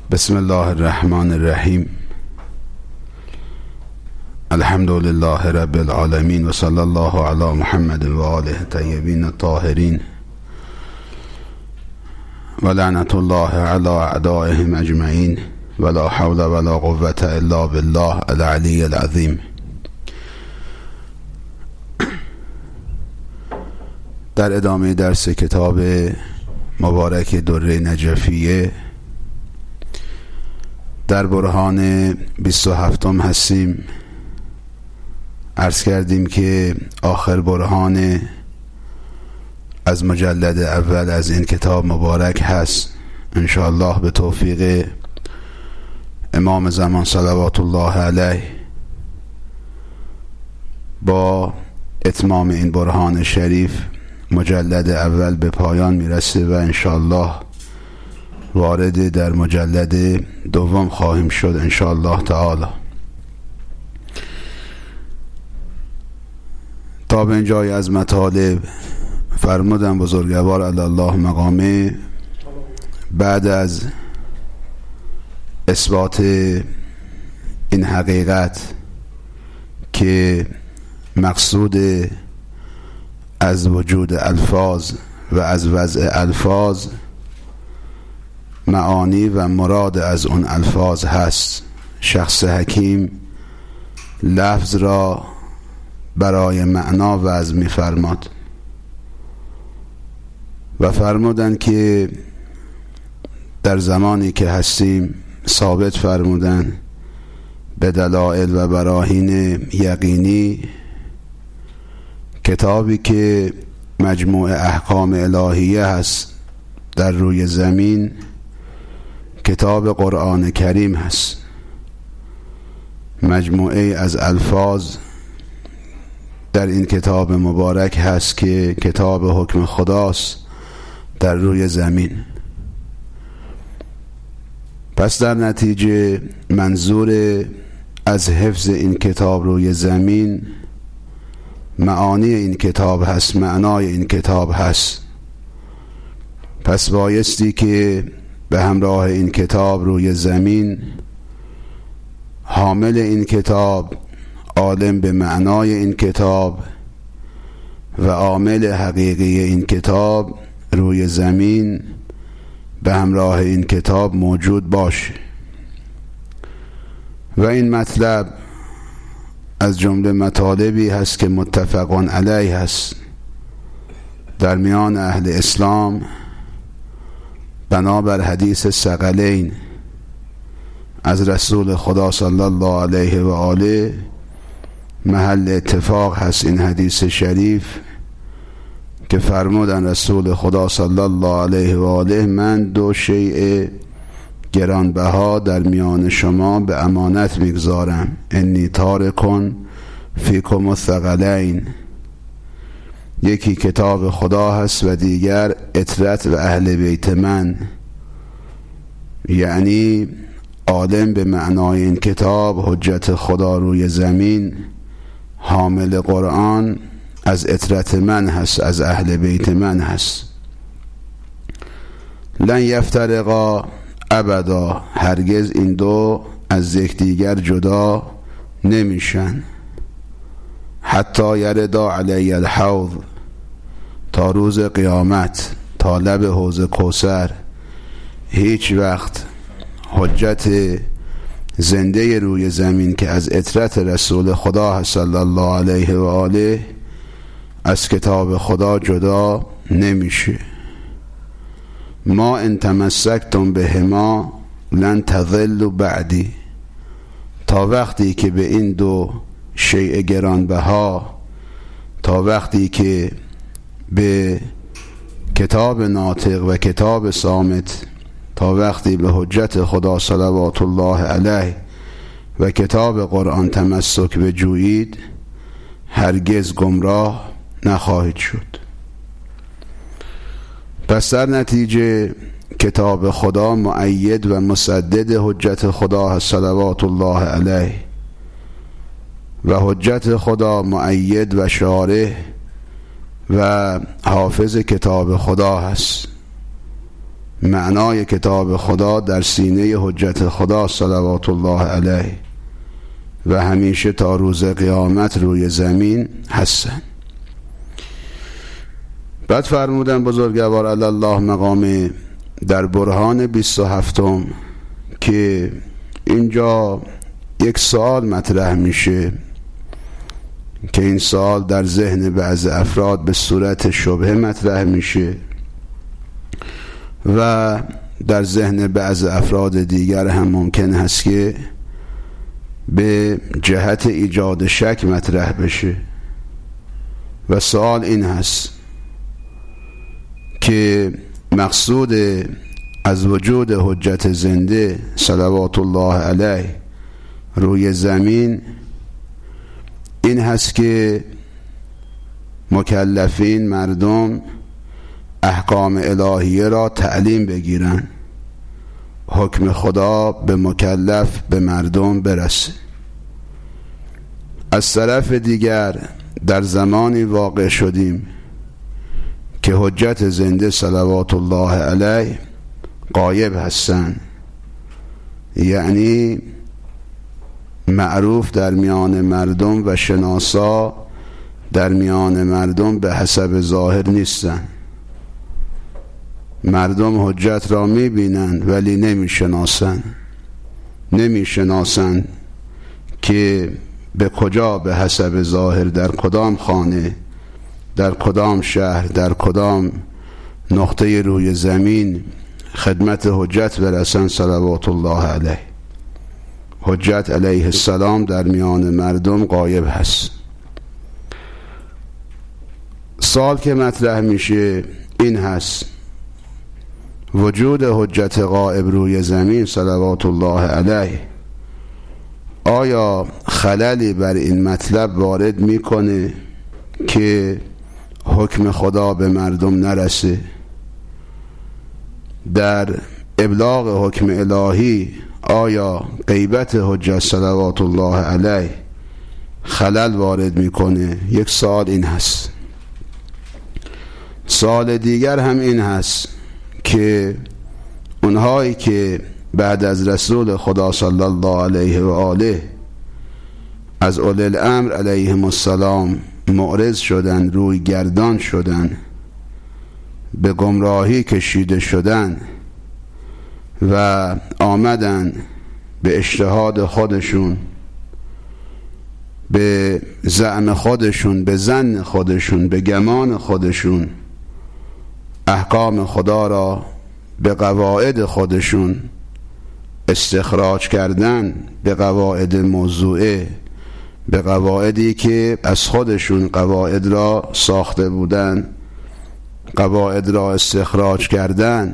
بسم الله الرحمن الرحیم. الحمد لله رب العالمین و صلی الله علی محمد و آله الطیبین الطاهرین و لعنت الله علی اعدائهم اجمعین ولا حول ولا قوة الا بالله العلی العظیم. در ادامه درس کتاب مبارک دره نجفیه در برهان 27 هستیم. عرض کردیم که آخر برهان از مجلد اول از این کتاب مبارک هست. انشاءالله به توفیق امام زمان صلوات الله علیه با اتمام این برهان شریف مجلد اول به پایان میرسه و انشاءالله وارد در مجلد دوم خواهیم شد انشاءالله تعالی. تا به اینجای از مطالب فرمودن بزرگوار علی الله مقامه بعد از اثبات این حقیقت که مقصود از وجود الفاظ و از وضع الفاظ معانی و مراد از اون الفاظ هست. شخص حکیم لفظ را برای معنا وضع می فرماد و فرمودن که در زمانی که هستیم ثابت فرمودن به دلائل و براهین یقینی کتابی که مجموع احکام الهیه هست در روی زمین کتاب قرآن کریم هست. مجموعه از الفاظ در این کتاب مبارک هست که کتاب حکم خداست در روی زمین. پس در نتیجه منظور از حفظ این کتاب روی زمین معانی این کتاب هست، معنای این کتاب هست. پس بایستی که به همراه این کتاب روی زمین حامل این کتاب، عالم به معنای این کتاب و عامل حقیقی این کتاب روی زمین به همراه این کتاب موجود باشه. و این مطلب از جمله مطالبی هست که متفقان علیه هست در میان اهل اسلام بنابر حدیث ثقلین از رسول خدا صلی الله علیه و آله. محل اتفاق هست این حدیث شریف که فرمودن رسول خدا صلی الله علیه و آله من دو شیء گرانبها در میان شما به امانت میگذارم، انی تارکن فیکم الثقلین. یکی کتاب خدا هست و دیگر اطرت و اهل بیت من، یعنی عالم به معنای این کتاب، حجت خدا روی زمین، حامل قرآن از اطرت من هست، از اهل بیت من هست. لن یفترقا ابدا، هرگز این دو از یکدیگر جدا نمیشن. حتی یردا علی الحوض، تا روز قیامت، تا لب حوض کوثر. هیچ وقت حجت زنده روی زمین که از اطرت رسول خدا هست صلی الله علیه و آله از کتاب خدا جدا نمیشه. ما ان تمسکتم بهما لن تضلوا بعدی، تا وقتی که به این دو شیء گرانبها، تا وقتی که به کتاب ناطق و کتاب صامت، تا وقتی به حجت خدا صلوات الله علیه و کتاب قرآن تمسک بجویید هرگز گمراه نخواهید شد. پس در نتیجه کتاب خدا مؤید و مسدد حجت خدا هست صلوات الله علیه و حجت خدا مؤید و شارح و حافظ کتاب خدا هست. معنای کتاب خدا در سینه حجت خدا صلوات الله علیه و همیشه تا روز قیامت روی زمین هستن. بعد فرمودن بزرگوار علی الله مقامه در برهان 27 که اینجا یک سوال مطرح میشه که این سوال در ذهن بعض افراد به صورت شبهه مطرح میشه و در ذهن بعض افراد دیگر هم ممکن هست که به جهت ایجاد شک مطرح بشه و سوال این هست که مقصود از وجود حجت زنده صلوات الله علیه روی زمین این هست که مکلفین مردم احکام الهیه را تعلیم بگیرن، حکم خدا به مکلف به مردم برسه. از طرف دیگر در زمانی واقع شدیم که حجت زنده صلوات الله علیه غایب هستند، یعنی معروف در میان مردم و شناسا در میان مردم به حسب ظاهر نیستن. مردم حجت را میبینند ولی نمیشناسن که به کجا به حسب ظاهر در کدام خانه، در کدام شهر، در کدام نقطه روی زمین خدمت حجت برسن صلوات الله علیه. حجت علیه السلام در میان مردم غایب هست. سوال که مطرح میشه این هست وجود حجت غائب روی زمین صلوات الله علیه آیا خللی بر این مطلب وارد میکنه که حکم خدا به مردم نرسه؟ در ابلاغ حکم الهی آیا غیبت حجت صلوات الله علیه خلل وارد میکنه؟ یک سوال این هست. سوال دیگر هم این هست که اونهایی که بعد از رسول خدا صلی الله علیه و آله از اولی الامر علیهم السلام معرض شدن، روی گردان شدن، به گمراهی کشیده شدن و آمدن به اجتهاد خودشون، به زعم خودشون، به ظن خودشون، به گمان خودشون احکام خدا را به قواعد خودشون استخراج کردن، به قواعد موضوعه، به قواعدی که از خودشون قواعد را ساخته بودن، قواعد را استخراج کردن.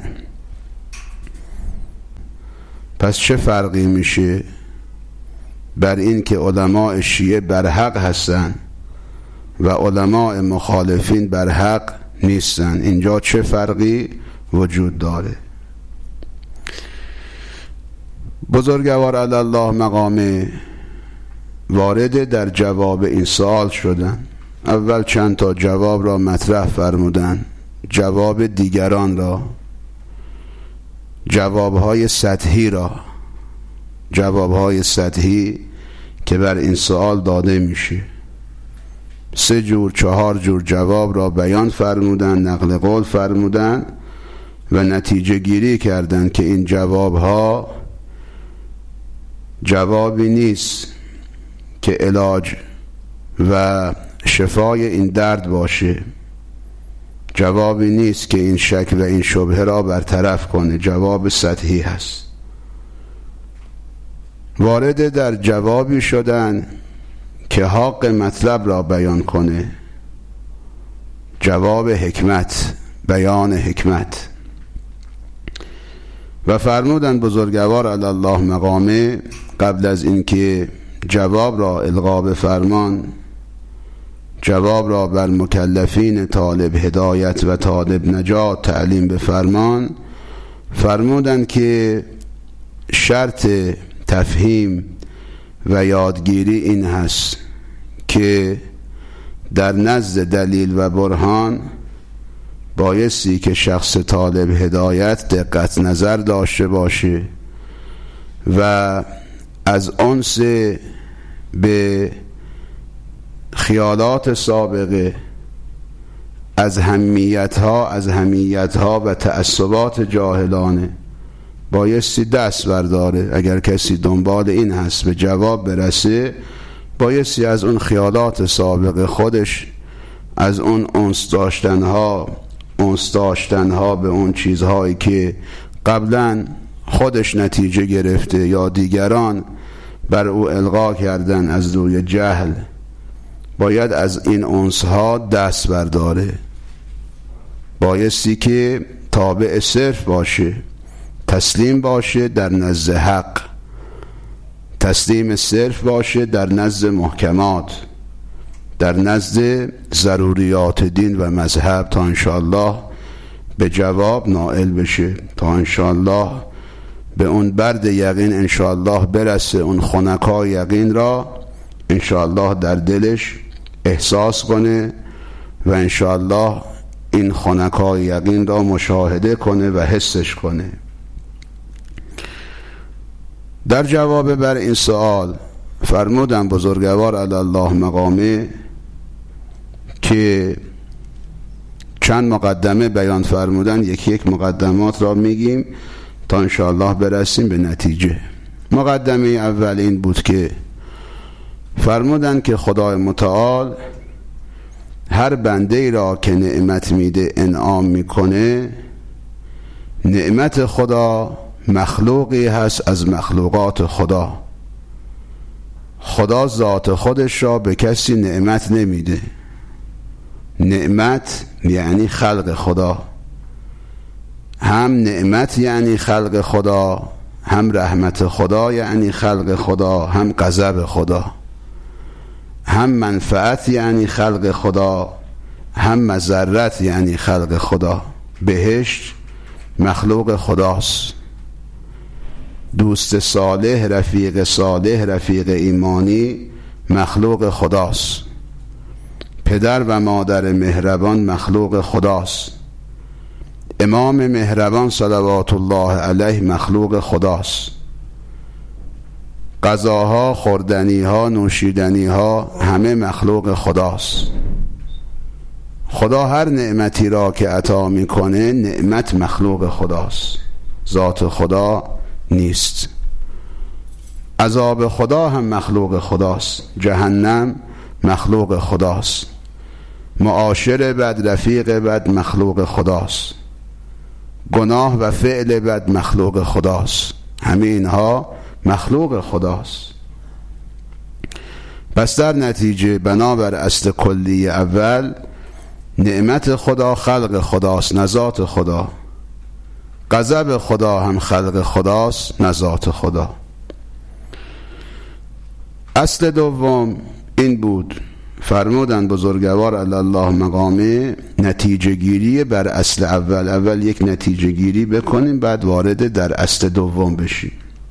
پس چه فرقی میشه بر این که علماء شیعه بر حق هستن و علماء مخالفین بر حق نیستن؟ اینجا چه فرقی وجود داره؟ بزرگوار علی الله مقامه وارد در جواب این سوال شدن. اول چند تا جواب را مطرح فرمودن، جواب دیگران را، جوابهای سطحی که بر این سوال داده میشه. 3 جور 4 جور جواب را بیان فرمودن، نقل قول فرمودن و نتیجه گیری کردن که این جوابها جوابی نیست که علاج و شفای این درد باشه، جوابی نیست که این شک و این شبهه را برطرف کنه، جواب سطحی هست. وارد در جوابی شدن که حق مطلب را بیان کنه، جواب حکمت، بیان حکمت. و فرمودن بزرگوار علی الله مقامه قبل از اینکه جواب را القا بفرمان، جواب را بر مکلفین طالب هدایت و طالب نجات تعلیم بفرمان، فرمودند که شرط تفهیم و یادگیری این هست که در نزد دلیل و برهان بایستی که شخص طالب هدایت دقت نظر داشته باشه و از انس به خیالات سابقه، از همیت‌ها و تعصبات جاهلانه بایستی دست برداره. اگر کسی دنبال این هست به جواب برسه، بایستی از اون خیالات سابقه خودش، از اون انس داشتنها به اون چیزهایی که قبلا خودش نتیجه گرفته یا دیگران بر او القا کردن از روی جهل، باید از این انسها دست برداره. بایستی که تابع صرف باشه، تسلیم باشه در نزد حق، تسلیم صرف باشه در نزد محکمات، در نزد ضروریات دین و مذهب، تا انشاءالله به جواب نائل بشه، تا انشاءالله به اون برد یقین انشاءالله برسه، اون خنکای یقین را انشاءالله در دلش احساس کنه و انشاءالله این خنکای یقین را مشاهده کنه و حسش کنه. در جواب بر این سوال فرمودن بزرگوار علی الله مقامه که چند مقدمه بیان فرمودن، یک مقدمات را میگیم تا انشاءالله برسیم به نتیجه. مقدمه اول این بود که فرمودن که خدای متعال هر بنده ای را که نعمت میده، انعام میکنه، نعمت خدا مخلوقی هست از مخلوقات خدا. خدا ذات خودش را به کسی نعمت نمیده. نعمت یعنی خلق خدا، هم نعمت یعنی خلق خدا، هم رحمت خدا یعنی خلق خدا، هم غضب خدا، هم منفعت یعنی خلق خدا، هم مضرت یعنی خلق خدا. بهشت مخلوق خداست، دوست صالح، رفیق ایمانی مخلوق خداست، پدر و مادر مهربان مخلوق خداست، امام مهربان صلوات الله علیه مخلوق خداست، غذاها، خوردنیها، نوشیدنیها همه مخلوق خداست. خدا هر نعمتی را که عطا میکنه، نعمت مخلوق خداست، ذات خدا نیست. عذاب خدا هم مخلوق خداست، جهنم مخلوق خداست، معاشر بد، رفیق بد مخلوق خداست، گناه و فعل بد مخلوق خداست، همه اینها مخلوق خداست. پس در نتیجه بنابر اصل کلی اول، نعمت خدا خلق خداست نه ذات خدا، غضب خدا هم خلق خداست نه ذات خدا. اصل دوم این بود، فرمودن بزرگوار علی الله مقامه، نتیجه گیری بر اصل اول یک نتیجه گیری بکنیم، بعد وارد در اصل دوم بشیم.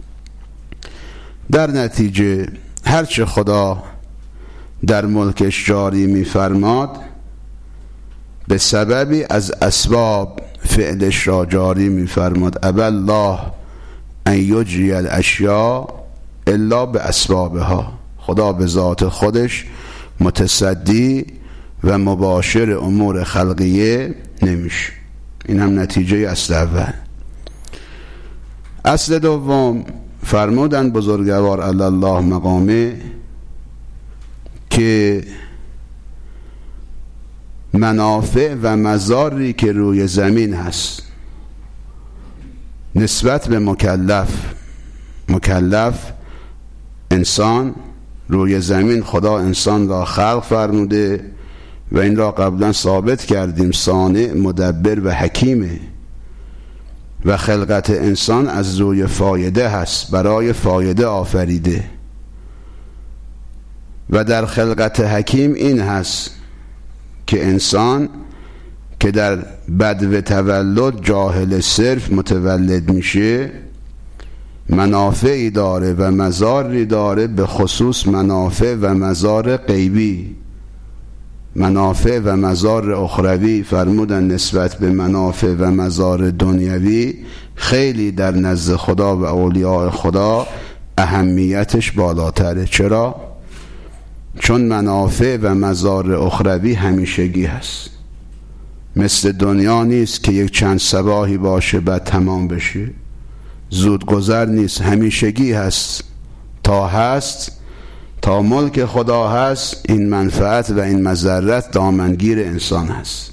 در نتیجه هرچه خدا در ملکش جاری می‌فرماد، به سببی از اسباب فعلش را جاری می‌فرماد. ابى الله ان یجری الاشیاء الا باسبابها. خدا به ذات خودش متصدی و مباشر امور خلقیه نمیشه. این هم نتیجه اصل اول. اصل دوم فرمودن بزرگوار علی الله مقامه که منافع و مضاری که روی زمین هست نسبت به مکلف انسان، روی زمین خدا انسان را خلق فرموده و این را قبلا ثابت کردیم، صانع، مدبر و حکیمه و خلقت انسان از روی فایده هست، برای فایده آفریده. و در خلقت حکیم این هست که انسان که در بدو تولد جاهل صرف متولد میشه، منافعی داره و مضاری داره، به خصوص منافع و مضار غیبی. منافع و مضار اخروی فرمودن نسبت به منافع و مضار دنیوی خیلی در نزد خدا و اولیاء خدا اهمیتش بالاتره. چرا؟ چون منافع و مضار اخروی همیشگی هست، مثل دنیا نیست که یک چند صباحی باشه بعد تمام بشه، زودگذر نیست، همیشگی هست. تا ملک خدا هست این منفعت و این مضرت دامنگیر انسان هست.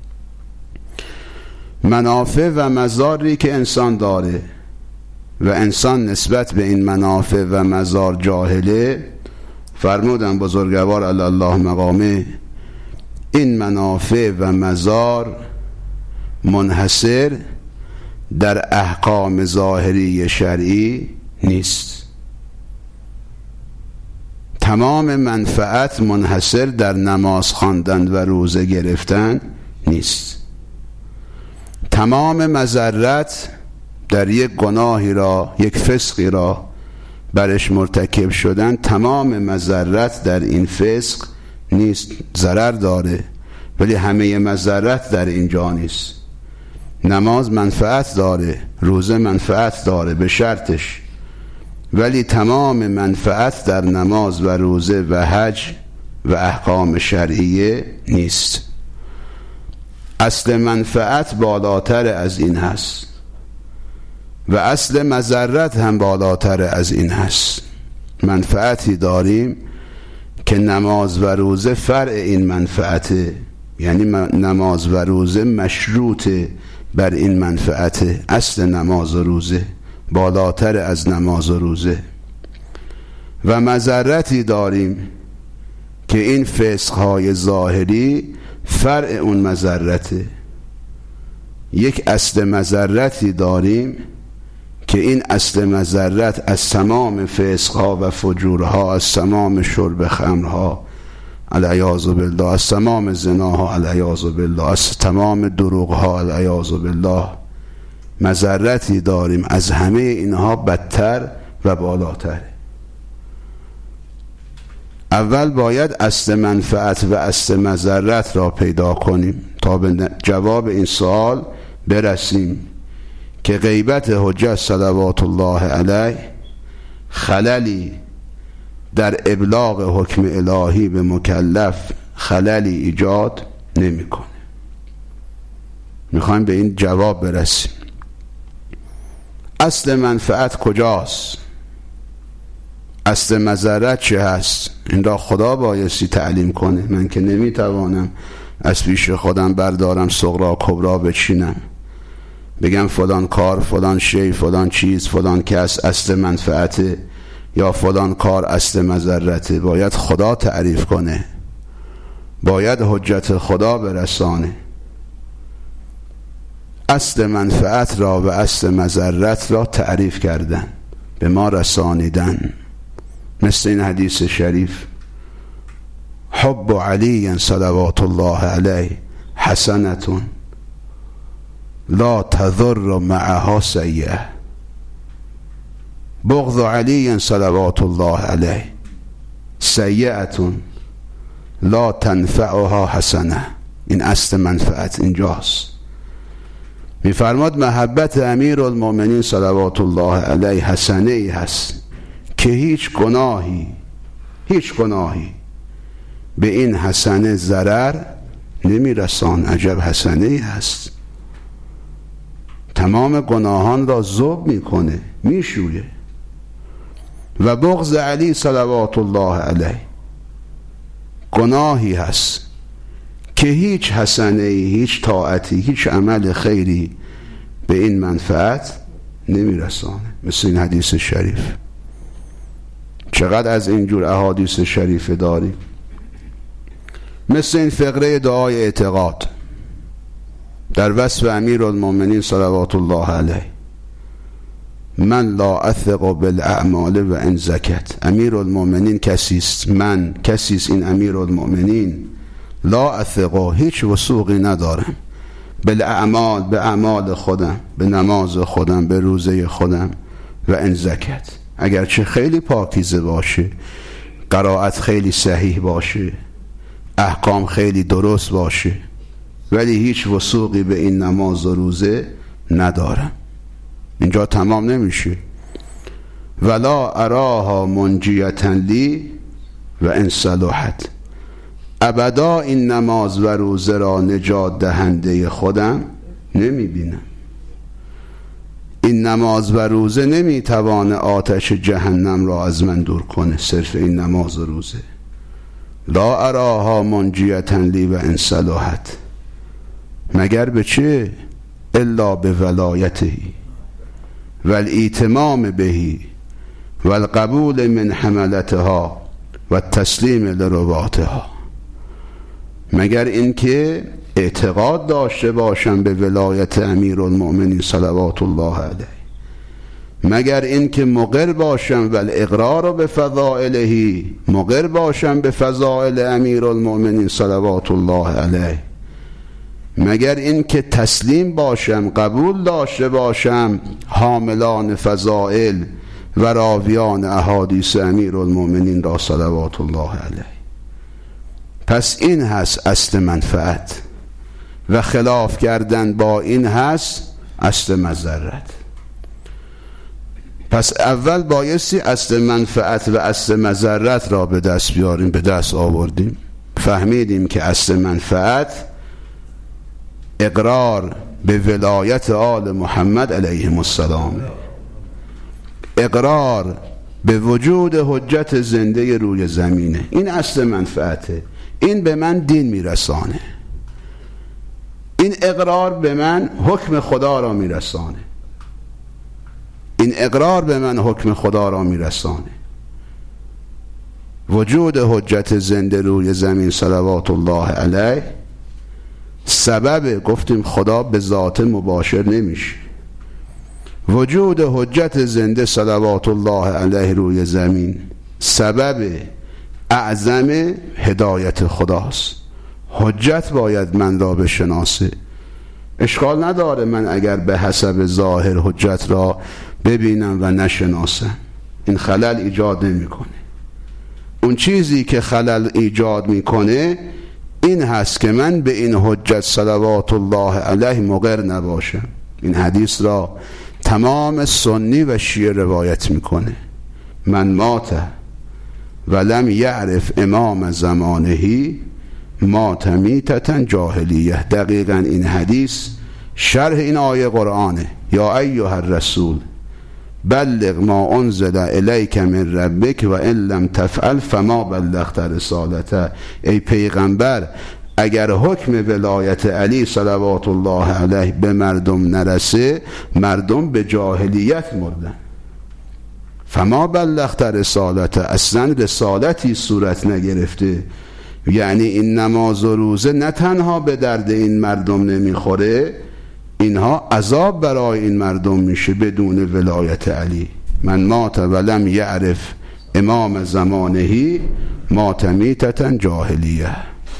منافع و مضاری که انسان داره و انسان نسبت به این منافع و مضار جاهله، فرمودن بزرگوار علی الله مقامه این منافع و مضار منحصر در احکام ظاهری شرعی نیست. تمام منفعت منحصر در نماز خواندن و روزه گرفتن نیست. تمام مضرت در یک گناهی را، یک فسقی را برش مرتکب شدن، تمام مضرت در این فسق نیست. ضرر داره ولی همه مضرت در اینجا نیست. نماز منفعت داره، روزه منفعت داره به شرطش، ولی تمام منفعت در نماز و روزه و حج و احکام شرعیه نیست. اصل منفعت بالاتر از این هست و اصل مضرت هم بالاتر از این هست. منفعتی داریم که نماز و روزه فرع این منفعته، یعنی نماز و روزه مشروطه بر این منفعته. اصل نماز و روزه بالاتر از نماز و روزه. و مضرتی داریم که این فسقهای ظاهری فرع اون مضرته. یک اصل مضرتی داریم که این اصل مضرت از تمام فسقها و فجورها، از تمام شرب خمرها العیاذ بالله، از تمام زناها العیاذ بالله، از تمام دروغها العیاذ بالله، مضرتی داریم از همه اینها بدتر و بالاتر. اول باید اصل منفعت و اصل مضرت را پیدا کنیم تا به جواب این سوال برسیم که غیبت حجت صلوات الله علیه خللی در ابلاغ حکم الهی به مکلف خللی ایجاد نمیکنه. میخوایم به این جواب برسیم. اصل منفعت کجاست؟ اصل مضرت چه هست؟ این را خدا بایستی تعلیم کنه. من که نمیتوانم از پیش خودم بردارم صغرا کبرا بچینم بگم فلان کار، فلان شی، فلان چیز، فلان کس اصل منفعته یا فلان کار اصل مضرته. باید خدا تعریف کنه، باید حجت خدا برسانه. اصل منفعت را و اصل مضرت را تعریف کردن، به ما رسانیدن. مثل این حدیث شریف حب علی صلوات الله علیه حسنتون لا تضر معها سیئه، بغض علی صلوات الله علیه سیئتون لا تنفعها حسنه. این اصل منفعت اینجاست. میفرماد محبت امیر المؤمنین صلوات الله علیه حسنه ای هست که هیچ گناهی به این حسنه ضرر نمیرسان. عجب حسنه ای هست، تمام گناهان را ذوب میکنه، میشویه. و بغض علی صلوات الله علیه گناهی هست که هیچ حسنه ای، هیچ طاعتی، هیچ عمل خیری به این منفعت نمیرسانه. مثل این حدیث شریف. چقدر از اینجور احادیث شریف داریم. مثل این فقره دعای اعتقاد در وصف امیر المؤمنین صلوات الله علیه: من لا اثق بالاعمال و ان زکت. امیر المؤمنین کسیست، من کسیست این امیر المؤمنین، لا اثق، هیچ وثوقی ندارم، بالاعمال، به اعمال خودم، به نماز خودم، به روزه خودم، و ان زکت، اگرچه خیلی پاکیزه باشه، قرائت خیلی صحیح باشه، احکام خیلی درست باشه ولی هیچ وثوقی به این نماز و روزه ندارم. اینجا تمام نمیشه. ولا اراها منجیتا لی و ان صلحت، ابدا این نماز و روزه را نجات دهنده خودم نمیبینم. این نماز و روزه نمیتوانه آتش جهنم را از من دور کنه، صرف این نماز و روزه. لا اراها منجیتا لی و ان صلحت، مگر به چه؟ الا به ولایته و الایتمام بهی و القبول من حملتها و التسلیم لرباطها، مگر اینکه اعتقاد داشته باشم به ولایت امیرالمؤمنین صلوات الله علیه، مگر اینکه مقر باشم و الاقرار به فضائله، مقر باشم به فضائل امیرالمؤمنین صلوات الله علیه، مگر اینکه تسلیم باشم، قبول داشته باشم حاملان فضائل و راویان احادیث امیرالمؤمنین را صلوات الله علیه. پس این هست اصل منفعت و خلاف کردن با این هست اصل مضرت. پس اول بایستی اصل منفعت و اصل مضرت را به دست بیاریم. به دست آوردیم، فهمیدیم که اصل منفعت اقرار به ولایت آل محمد علیهم السلام، اقرار به وجود حجت زنده روی زمینه. این اصل منفعته، این به من دین میرسانه، این اقرار به من حکم خدا را میرسانه، این اقرار به من حکم خدا را میرسانه. وجود حجت زنده روی زمین صلوات الله علیه سبب، گفتیم خدا به ذات مباشر نمیشه، وجود حجت زنده صلوات الله علیه روی زمین سبب اعظم هدایت خداست. حجت باید من را بشناسه. اشکال نداره من اگر به حسب ظاهر حجت را ببینم و نشناسم، این خلل ایجاد نمیکنه. اون چیزی که خلل ایجاد میکنه این هست که من به این حجت صلوات الله علیه مقر نباشم. این حدیث را تمام سنی و شیعه روایت میکنه. من مات ولم یعرف امام زمانه مات میتة جاهلیه. دقیقا این حدیث شرح این آیه قرآنه. یا ایها الرسول بلغ ما انزل الیک من ربک و ان لم تفعل فما بلغت رسالته. ای پیغمبر اگر حکم ولایت علی صلوات الله علیه به مردم نرسه، مردم به جاهلیت مردن. فما بلغت رسالته، اصلا رسالتی صورت نگرفته. یعنی این نماز و روزه نه تنها به درد این مردم نمیخوره، اینها عذاب برای این مردم میشه بدون ولایت علی. من مات ولم یعرف امام زمانه مات میتة جاهلیه.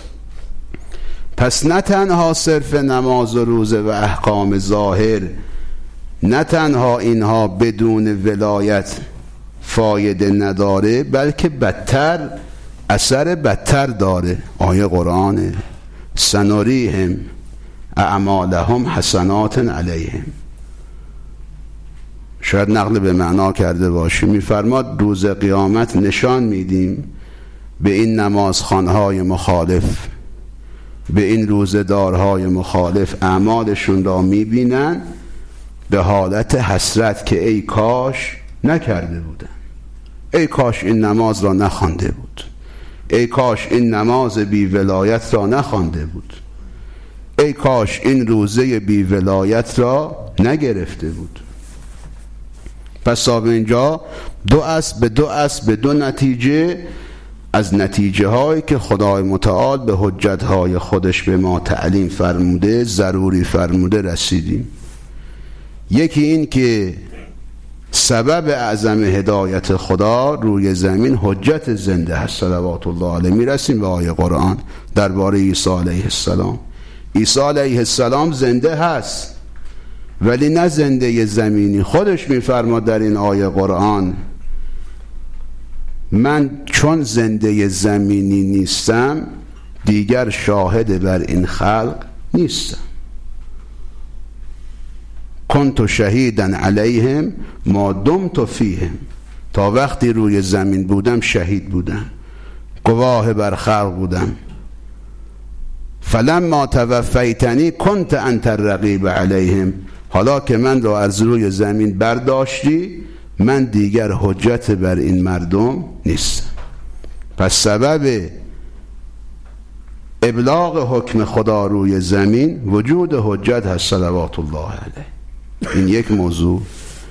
پس نه تنها صرف نماز و روزه و احکام ظاهر، نه تنها اینها بدون ولایت فایده نداره، بلکه بدتر اثر بدتر داره. آیه قرآنه سنریهم اعمالهم حسنات علیهم. شاید نقل به معنا کرده باشی، میفرماد روز قیامت نشان میدیم به این نمازخوانهای مخالف، به این روزدارهای مخالف، اعمالشون را میبینن به حالت حسرت که ای کاش نکرده بودن، ای کاش این نماز را نخوانده بود، ای کاش این نماز بی ولایت را نخوانده بود، ای کاش این روزه بی ولایت را نگرفته بود. پس تا اینجا دو اصل به دو نتیجه از نتیجه هایی که خدای متعال به حجت های خودش به ما تعلیم فرموده، ضروری فرموده رسیدیم. یکی این که سبب اعظم هدایت خدا روی زمین حجت زنده هست صلوات الله علیه. میرسیم به آیه قرآن درباره عیسی علیه السلام. عیسی علیه السلام زنده هست ولی نه زنده زمینی. خودش میفرماد در این آیه قرآن من چون زنده زمینی نیستم دیگر شاهد بر این خلق نیستم. کنت شهیدا علیهم ما دمت فیهم، تا وقتی روی زمین بودم شهید بودم، گواه بر خلق بودم. فلما توفیتنی کنت انت الرقیب علیهم، حالا که من را از روی زمین برداشتی من دیگر حجت بر این مردم نیستم. پس سبب ابلاغ حکم خدا روی زمین وجود حجت هست صلوات الله علیه. این یک موضوع.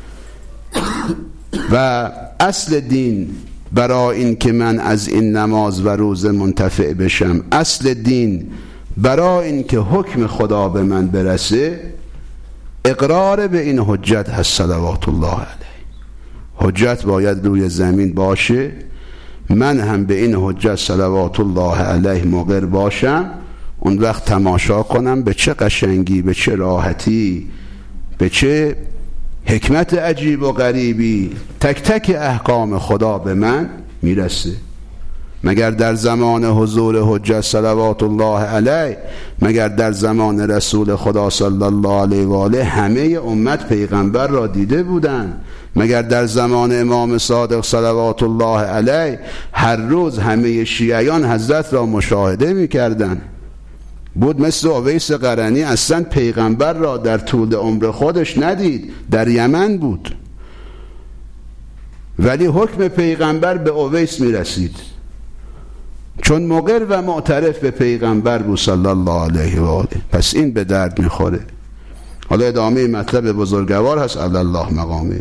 و اصل دین برای این که من از این نماز و روزه منتفع بشم، اصل دین برای این که حکم خدا به من برسه، اقرار به این حجت هست صلوات الله علیه. حجت باید روی زمین باشه، من هم به این حجت صلوات الله علیه مقر باشم، اون وقت تماشا کنم به چه قشنگی، به چه راحتی، به چه حکمت عجیب و غریبی تک تک احکام خدا به من میرسه. مگر در زمان حضور حجت صلوات الله علیه، مگر در زمان رسول خدا صلی الله علیه و آله همه امت پیغمبر را دیده بودند؟ مگر در زمان امام صادق صلوات الله علیه هر روز همه شیعیان حضرت را مشاهده میکردند؟ بود مثل اویس قرنی اصلا پیغمبر را در طول عمر خودش ندید، در یمن بود، ولی حکم پیغمبر به اویس میرسید چون مقر و معترف به پیغمبر بود صلی الله علیه و آله. پس این به درد میخوره. حالا ادامه مطلب بزرگوار هست علی الله مقامه.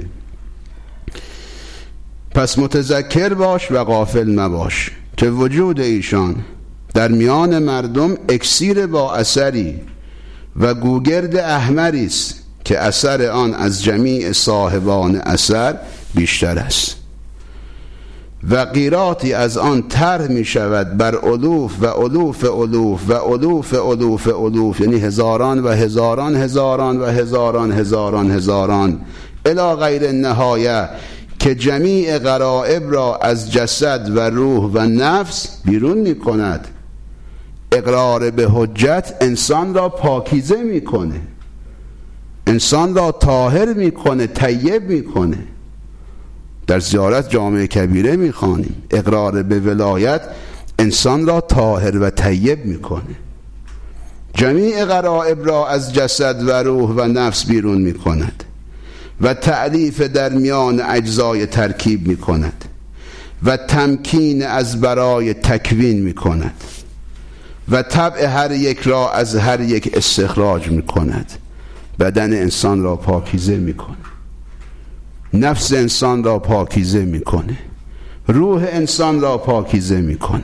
پس متذکر باش و غافل مباش که وجود ایشان در میان مردم اکسیر با اثری و گوگرد احمری است که اثر آن از جمیع صاحبان اثر بیشتر است و قیراتی از آن طرح می شود بر الوف و الوف الوف و الوف الوف الوف، یعنی هزاران و هزاران هزاران و هزاران هزاران هزاران الی غیر نهایه، که جمیع غرائب را از جسد و روح و نفس بیرون می کند. اقرار به حجت انسان را پاکیزه می کنه، انسان را طاهر می کنه، طیب می کنه. در زیارت جامع کبیره می خوانیم اقرار به ولایت انسان را طاهر و طیب می کنه، جمیع غرائب را از جسد و روح و نفس بیرون می کند و تألیف در میان اجزای ترکیب می کند و تمکین از برای تکوین می کند و طبع هر یک را از هر یک استخراج می کند. بدن انسان را پاکیزه می کنه، نفس انسان را پاکیزه می کنه، روح انسان را پاکیزه می کنه.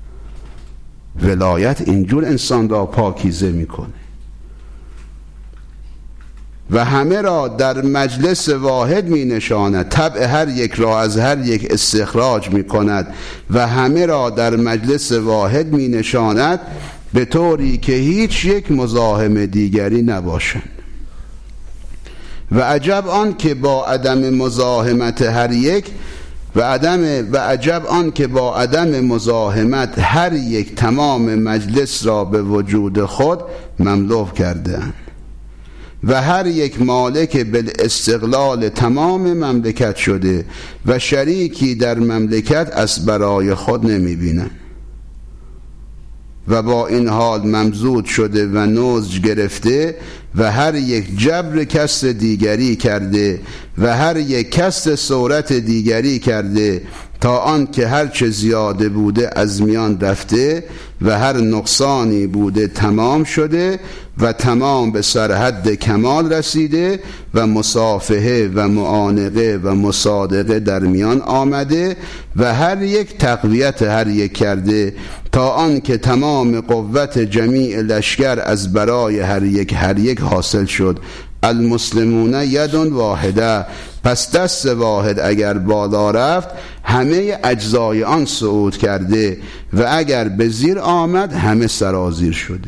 ولایت اینجور انسان را پاکیزه می کنه و همه را در مجلس واحد می نشاند. طبع هر یک را از هر یک استخراج می کند و همه را در مجلس واحد می نشاند به طوری که هیچ یک مزاحم دیگری نباشند. و عجب آن که با عدم مزاحمت هر یک و عجب آن که با عدم مزاحمت هر یک تمام مجلس را به وجود خود مملو کرده‌اند و هر یک مالک بالاستقلال تمام مملکت شده و شریکی در مملکت از برای خود نمی بینند و با این حال ممزود شده و نضج گرفته و هر یک جبر کسر دیگری کرده و هر یک کسر صورت دیگری کرده تا آن که هر چه زیاده بوده از میان رفته و هر نقصانی بوده تمام شده و تمام به سرحد کمال رسیده و مصافحه و معانقه و مصادقه در میان آمده و هر یک تقویت هر یک کرده تا آن که تمام قوت جمیع لشکر از برای هر یک حاصل شد. المسلمون ید واحده، پس دست واحد اگر بالا رفت همه اجزای آن صعود کرده و اگر به زیر آمد همه سرازیر شده.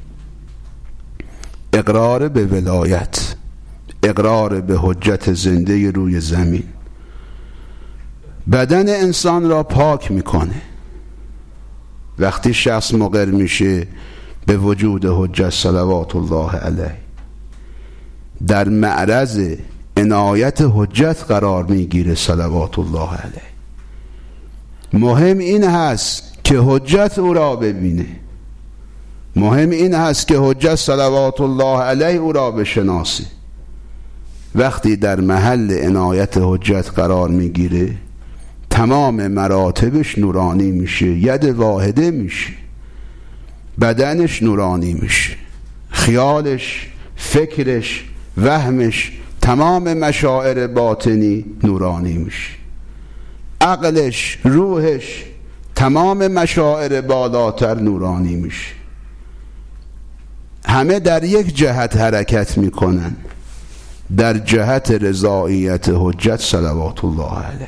اقرار به ولایت، اقرار به حجت زنده روی زمین بدن انسان را پاک میکنه، وقتی شخص مقر میشه به وجود حجت صلوات الله علیه، در معرض عنایت حجت قرار میگیره صلوات الله علیه. مهم این هست که حجت او را ببینه، مهم این هست که حجت صلوات الله علیه او را بشناسه. وقتی در محل عنایت حجت قرار میگیره تمام مراتبش نورانی میشه، ید واحده میشه، بدنش نورانی میشه، خیالش، فکرش، وهمش، تمام مشاعر باطنی نورانی میشه، عقلش، روحش، تمام مشاعر بالاتر نورانی میشه. همه در یک جهت حرکت میکنن، در جهت رضایت حجت صلوات الله علیه.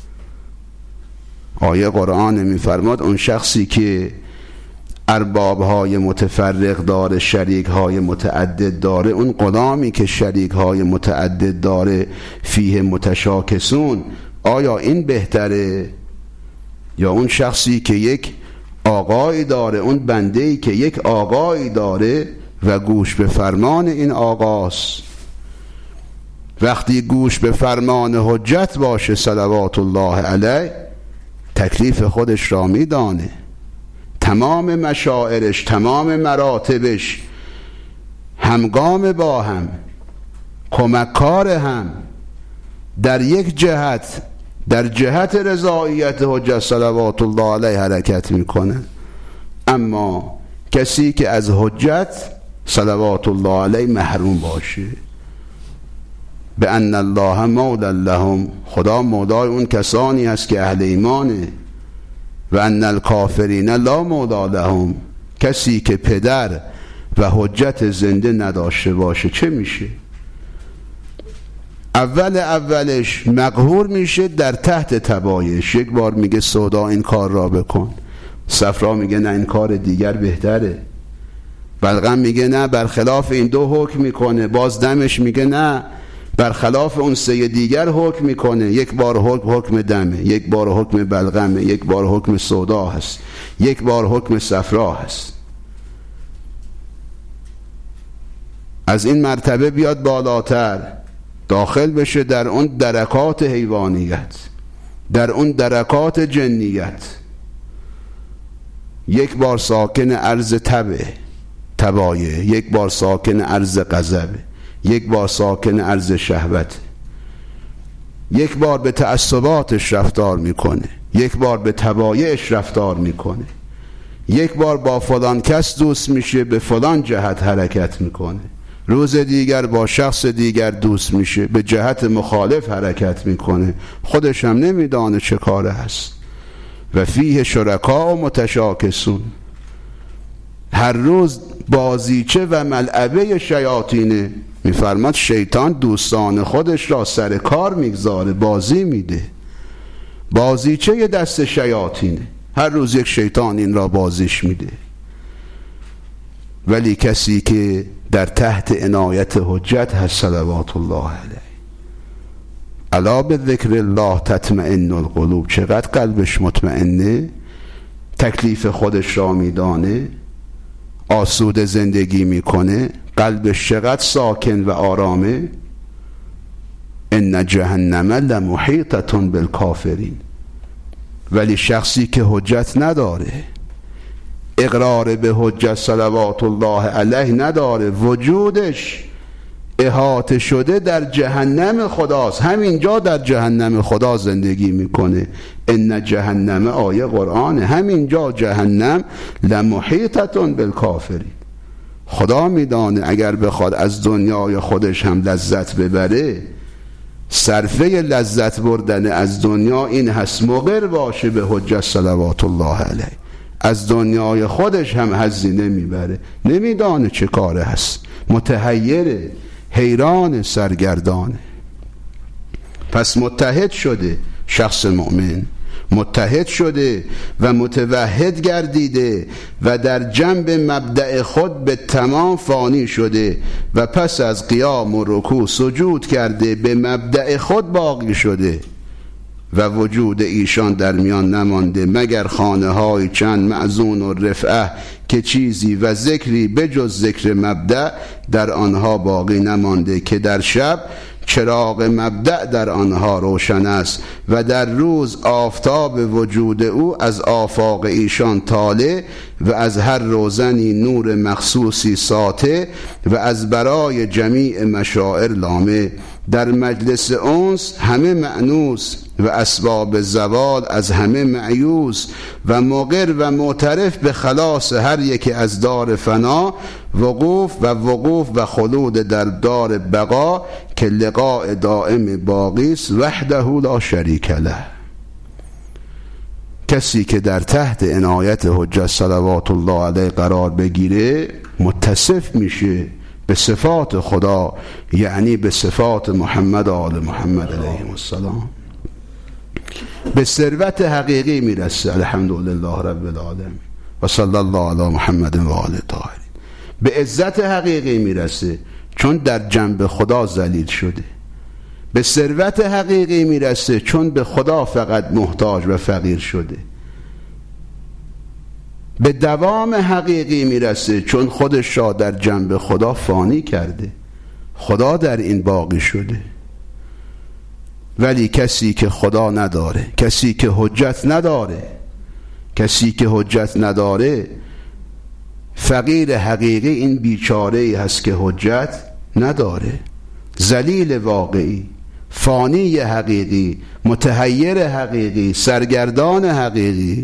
آیه قرآن میفرماد اون شخصی که اربابهای متفرق داره، شریکهای متعدد داره، اون غلامی که شریکهای متعدد داره، فیه متشاکسون، آیا این بهتره؟ یا اون شخصی که یک آقایی داره، اون بنده‌ای که یک آقایی داره و گوش به فرمان این آقاست؟ وقتی گوش به فرمان حجت باشه صلوات الله علیه، تکلیف خودش را میدانه، تمام مشاعرش، تمام مراتبش همگام با هم، کمککار هم، در یک جهت، در جهت رضایت حجت صلوات الله علیه حرکت میکنه. اما کسی که از حجت صلوات الله علیه محروم باشه، به ان الله مولا لهم، خدا مولای اون کسانی است که اهل ایمانه، و ان الکافرین لا مولا لهم، کسی که پدر و حجت زنده نداشته باشه چه میشه؟ اولش مقهور میشه در تحت تبایش. یک بار میگه سودا این کار را بکن، صفرا میگه نه این کار دیگر بهتره، بلغم میگه نه برخلاف این دو حکم میکنه، باز دمش میگه نه برخلاف اون سه دیگر حکم میکنه. یک بار حکم دمه، یک بار حکم بلغمه، یک بار حکم سودا هست، یک بار حکم صفرا هست. از این مرتبه بیاد بالاتر، داخل بشه در اون درکات حیوانیت، در اون درکات جنیت. یک بار ساکن عرض تبایه، یک بار ساکن عرض غضب، یک بار ساکن عرض شهوت، یک بار به تعصباتش رفتار میکنه، یک بار به تبایعش رفتار میکنه، یک بار با فلان کس دوست میشه، به فلان جهت حرکت میکنه، روز دیگر با شخص دیگر دوست میشه، به جهت مخالف حرکت میکنه، خودش هم نمیدانه چه کاره هست. و فیه شرکا و متشاکسون، هر روز بازیچه و ملعبه شیاطینه. میفرماد شیطان دوستان خودش را سر کار میگذاره، بازی میده، بازیچه دست شیاطینه، هر روز یک شیطان این را بازیش میده. ولی کسی که در تحت عنایت حجت هست صلوات الله علیه، الا به ذکر الله تطمئن القلوب، چقدر قلبش مطمئنه، تکلیف خودش را میدانه، آسوده زندگی میکنه، قلبش چقدر ساکن و آرامه. ان جهنم لمحیطة بالکافرین. ولی شخصی که حجت نداره، اقرار به حجت صلوات الله علیه نداره، وجودش احاطه شده در جهنم خداست، همینجا در جهنم خدا زندگی میکنه. ان جهنم، آیه قرآنه، همینجا جهنم لمحیطة بالکافرین. خدا میدانه اگر بخواد از دنیای خودش هم لذت ببره، صرفه لذت بردن از دنیا این هست مقر باشه به حجت صلوات الله علیه، از دنیای خودش هم حظی نمیبره، نمیدانه چه کاره هست، متحیره، حیران، سرگردانه. پس متحد شده شخص مؤمن، متحد شده و متوحد گردیده و در جنب مبدأ خود به تمام فانی شده و پس از قیام و رکوع سجود کرده به مبدأ خود باقی شده. و وجود ایشان در میان نمانده مگر خانه های چند معزون و رفعه که چیزی و ذکری بجز ذکر مبدأ در آنها باقی نمانده که در شب چراغ مبدأ در آنها روشن است و در روز آفتاب وجود او از آفاق ایشان طالع و از هر روزنی نور مخصوصی ساطع و از برای جمیع مشاعر لامع. در مجلس انس همه مأنوس و اسباب زوال از همه مأیوس و مقر و معترف به خلاص هر یکی از دار فنا وقوف و خلود در دار بقا که لقاء دائم باقی است وحده لا شریک له. کسی که در تحت عنایت حجت صلوات الله علیه قرار بگیره متصف میشه به صفات خدا، یعنی به صفات محمد و آل محمد علیهم السلام. به ثروت حقیقی میرسه. الحمدلله رب العالمین و صلی الله علی محمد و آل طاهرین. به عزت حقیقی میرسه چون در جنب خدا ذلیل شده. به ثروت حقیقی میرسه چون به خدا فقط محتاج و فقیر شده. به دوام حقیقی میرسه چون خودش را در جنب خدا فانی کرده، خدا در این باقی شده. ولی کسی که خدا نداره، کسی که حجت نداره فقیر حقیقی این بیچاره‌ای هست که حجت نداره، ذلیل واقعی، فانی حقیقی، متحیر حقیقی، سرگردان حقیقی.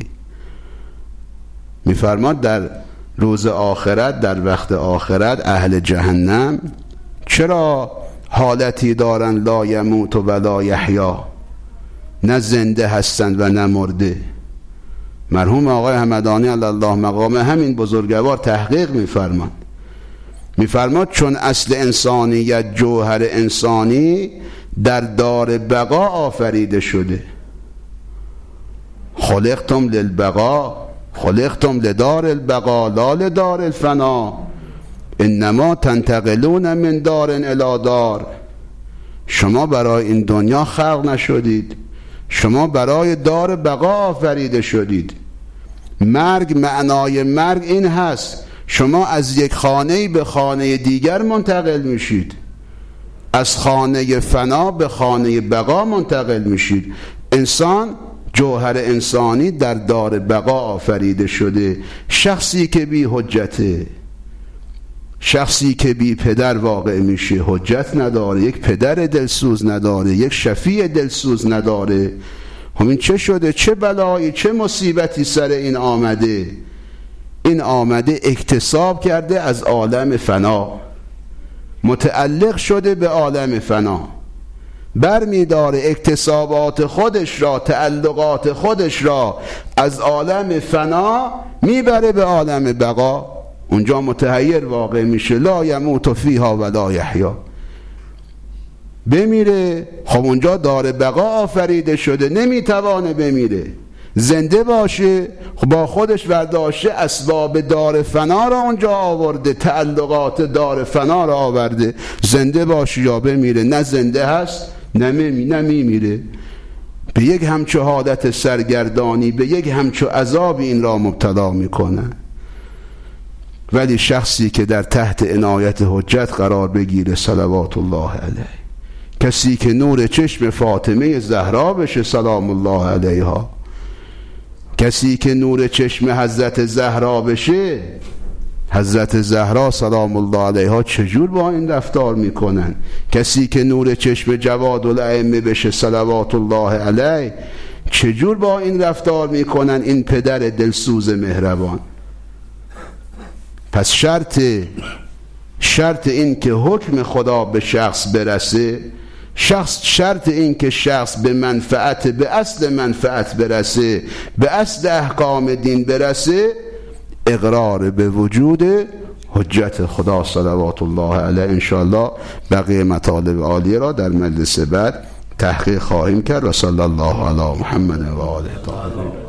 میفرماد در روز آخرت، در وقت آخرت، اهل جهنم چرا حالتی دارن لا یموت و لا یحیا، نه زنده هستند و نه مرده؟ مرحوم آقای همدانی علی الله مقام همین بزرگوار تحقیق میفرماد چون اصل انسانیت، جوهر انسانی در دار بقا آفریده شده. خلقتم للبقا، خلقتم لدار البقا لا لدار الفنا، انما تنتقلون من دار الی دار. شما برای این دنیا خلق نشدید، شما برای دار بقا آفریده شدید. مرگ، معنای مرگ این هست شما از یک خانه به خانه دیگر منتقل میشید، از خانه فنا به خانه بقا منتقل میشید. انسان، جوهر انسانی در دار بقا آفریده شده. شخصی که بی حجته، شخصی که بی پدر واقع میشه، حجت نداره، یک پدر دلسوز نداره، یک شفیع دلسوز نداره. همین چه شده؟ چه بلایی، چه مصیبتی سر این آمده؟ این آمده اکتساب کرده از عالم فنا، متعلق شده به عالم فنا، برمیداره اکتسابات خودش را، تعلقات خودش را از عالم فنا میبره به عالم بقا. اونجا متحیر واقع میشه. لا یموت فیها ولا یحیا. بمیره، خب اونجا دار بقا آفریده شده، نمیتوانه بمیره. زنده باشه، خب با خودش برداشته اسباب دار فنا را اونجا آورده، تعلقات دار فنا را آورده. زنده باشه یا بمیره، نه زنده هست نه میمیره. به یک همچو حالت سرگردانی، به یک همچو عذاب این را مبتلا میکنه. ولی شخصی که در تحت عنایت حجت قرار بگیره صلوات الله علیه، کسی که نور چشم فاطمه زهرا بشه سلام الله علیها، کسی که نور چشم حضرت زهرا بشه، حضرت زهرا سلام الله علیها چجور با این رفتار میکنن؟ کسی که نور چشم جواد الائمه بشه صلوات الله علیه چجور با این رفتار میکنن این پدر دلسوز مهربان؟ پس شرط این که حکم خدا به شخص برسه، شرط این که شخص به منفعت، به اصل منفعت برسه، به اصل احکام دین برسه، اقرار به وجود حجت خدا صلوات الله علیه. انشاءالله بقیه مطالب عالیه را در مجلس بعد تحقیق خواهیم کرد. و صلی الله علی محمد و آله طاهرین.